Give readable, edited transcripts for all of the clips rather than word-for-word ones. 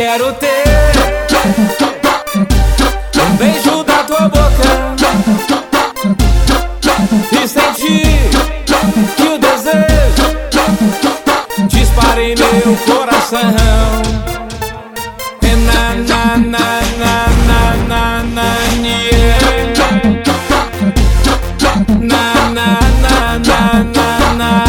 quero ter um beijo da tua boca e sentir que o desejo dispara em meu coração. Na na na na na na na yeah. Na na na na na na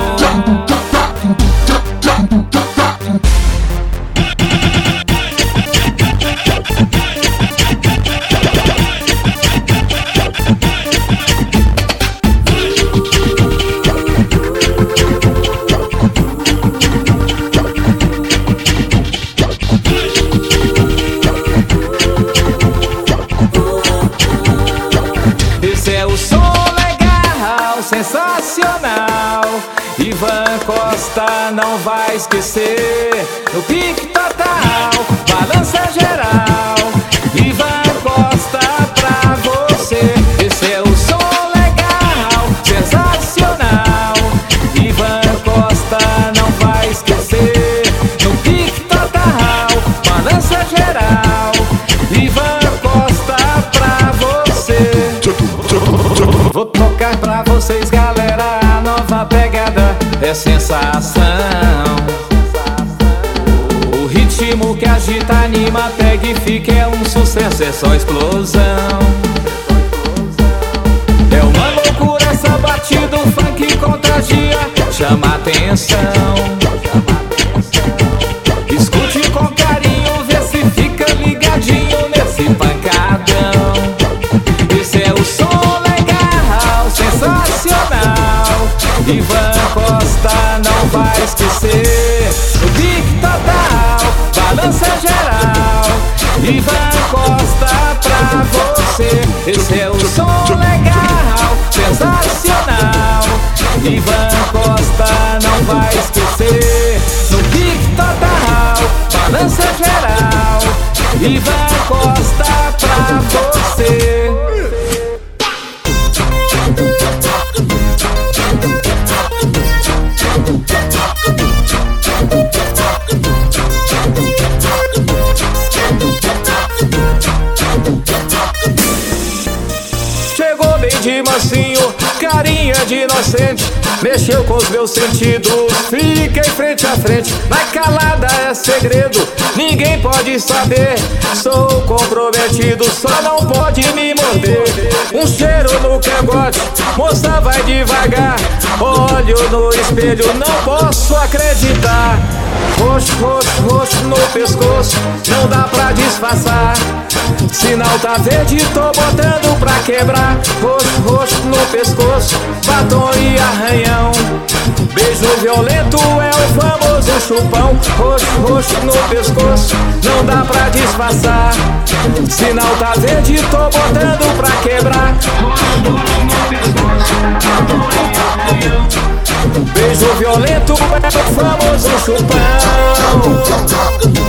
esse é o som legal, sensacional. Ivan Costa não vai esquecer. No pique total, balança geral. Ivan Costa pra você. Esse é o som legal, sensacional. Ivan Costa não vai esquecer. No pique total, balança geral. Ivan Costa pra você. Vou tocar pra vocês, galera, a nova pegada é sensação. O ritmo que agita, anima, pega e fica, é um sucesso, é só explosão. É uma loucura essa batida, o funk contagia, chama atenção. Escute com carinho, vê se fica ligadinho nesse pancadão. Esse é o som legal, sensacional. Ivan Costa não vai esquecer. O pique total, balança geral. Ivan Costa pra você. Esse é o som legal, sensacional. Ivan Costa não vai esquecer. No pique total, balança geral. Ivan Costa pra você. Chegou bem de mansinho, carinha de inocente, mexeu com os meus sentidos, fiquei frente a frente. Na calada é segredo, ninguém pode saber. Sou comprometido, só não pode me morder. Um cheiro no cangote, moça vai devagar. Olho no espelho, não posso acreditar. Roxo, roxo, roxo no pescoço, não dá pra disfarçar. Sinal tá verde, tô botando pra quebrar. Roxo, roxo no pescoço, batom e arranhão. Beijo violento é o famoso chupão. Roxo, roxo no pescoço, não dá pra disfarçar. Sinal tá verde, tô botando pra quebrar. Beijo violento é o famoso chupão.